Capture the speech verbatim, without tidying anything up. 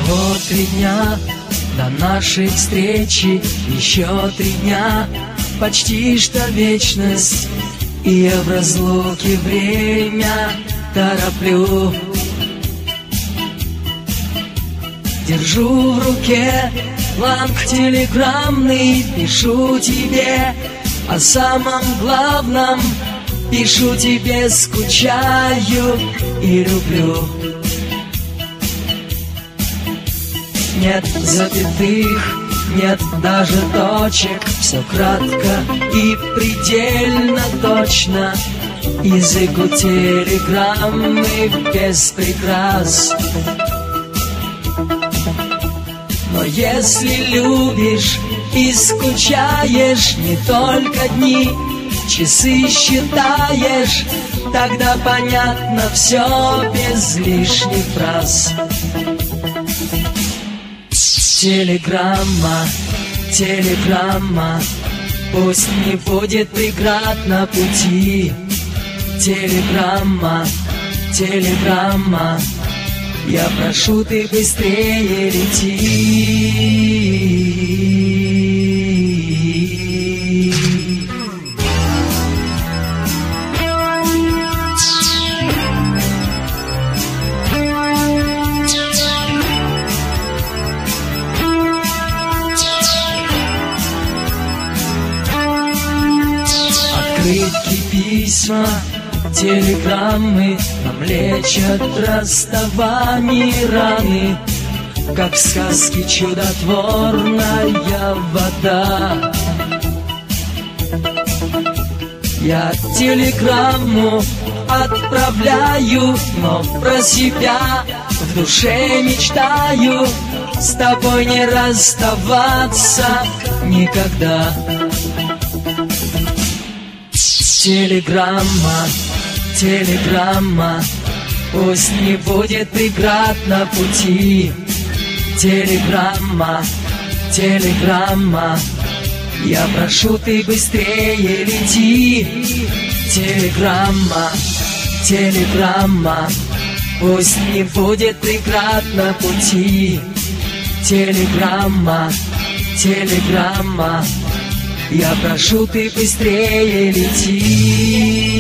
Всего три дня до нашей встречи, еще три дня, почти что вечность. И я в разлуке время тороплю. Держу в руке бланк телеграммный, пишу тебе о самом главном. Пишу тебе, скучаю и люблю. Нет запятых, нет даже точек, все кратко и предельно точно. Язык у телеграммы без прикрас. Но если любишь и скучаешь, не только дни, часы считаешь, тогда понятно все без лишних фраз. Телеграмма, телеграмма, пусть не будет преград на пути. Телеграмма, телеграмма, я прошу, ты быстрее лети. Открытки, письма, телеграммы нам лечат расставание раны, как в сказке чудотворная вода. Я телеграмму отправляю, но про себя в душе мечтаю с тобой не расставаться никогда. Телеграмма, телеграмма, пусть не будет преград на пути. Телеграмма, телеграмма, я прошу, ты быстрее лети. Телеграмма, телеграмма, пусть не будет преград на пути. Телеграмма, телеграмма, я прошу, ты быстрее лети.